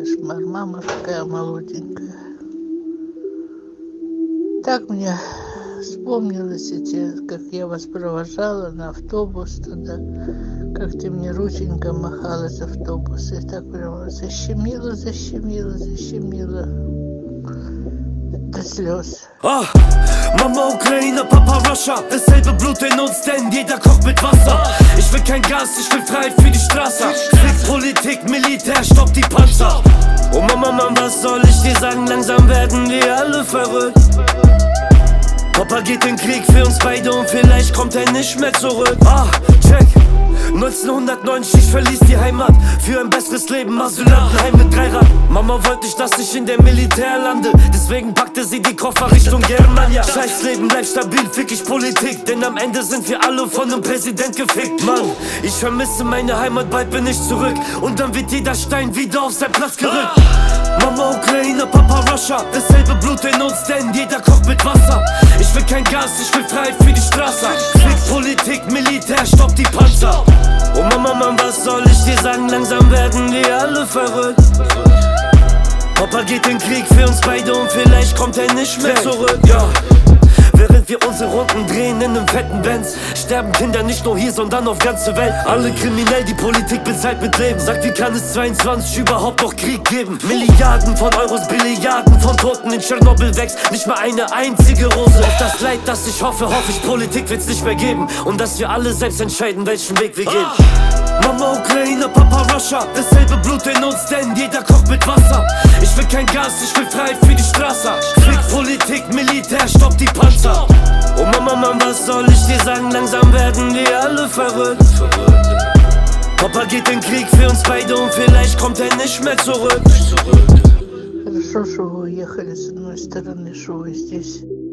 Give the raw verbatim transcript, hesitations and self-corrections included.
кошмар. Мама такая молоденькая. Так мне вспомнилось эти, как я вас провожала на автобус туда, как ты мне рученька махала с автобуса. И так прямо защемило, защемило, защемило до слез. Ah, Mama Ukraine, Papa Russia, dasselbe Blut in uns, denn jeder kocht mit Wasser. Ich will kein Gas, ich will Freiheit für die Straße. Krieg, Politik, Militär, stopp die Panzer. Oh Mama, Mann, was soll ich dir sagen? Langsam werden wir alle verrückt. Papa geht in den Krieg für uns beide und vielleicht kommt er nicht mehr zurück. Ah, check. neunzehnhundertneunzig, ich verließ die Heimat für ein besseres Leben, Asylantenheim mit Dreirad. Mama wollte nicht, dass ich in der Militär lande, deswegen packte sie die Koffer Richtung Germania. Scheiß Leben, bleib stabil, fick ich Politik, denn am Ende sind wir alle von einem Präsident gefickt. Mann, ich vermisse meine Heimat, bald bin ich zurück und dann wird jeder Stein wieder auf seinen Platz gerückt. Mama Ukraine, Papa Russia, dasselbe Blut in uns, denn jeder kocht mit Wasser. Ich will kein Gas, ich will Freiheit für die Straße. Krieg, Politik, Militär, stopp die Panzer. Oh Mama, Mann, was soll ich dir sagen? Langsam werden wir alle verrückt. Papa geht in den Krieg für uns beide und vielleicht kommt er nicht mehr zurück. Ja. Während wir unsere Runden drehen in nem fetten Benz, sterben Kinder nicht nur hier, sondern auf ganze Welt. Alle kriminell, die Politik bezahlt mit Leben. Sagt, wie kann es zweiundzwanzig überhaupt noch Krieg geben? Milliarden von Euros, Billiarden von Toten in Tschernobyl wächst nicht mal eine einzige Rose. Auf das Leid, das ich hoffe, hoffe ich, Politik wird's nicht mehr geben. Und dass wir alle selbst entscheiden, welchen Weg wir gehen. Mama Ukraine, Papa Russia, dasselbe Blut in uns, denn jeder kocht mit Wasser. Ich will kein Gas, ich will Freiheit für die Straße. Krieg, Politik, Militär, stopp die Panzer. Oh Mama, Mann, was soll ich dir sagen? Langsam werden wir alle verrückt. Papa geht in den Krieg für uns beide und vielleicht kommt er nicht mehr zurück. Хорошо, что вы уехали с одной стороны, что вы здесь.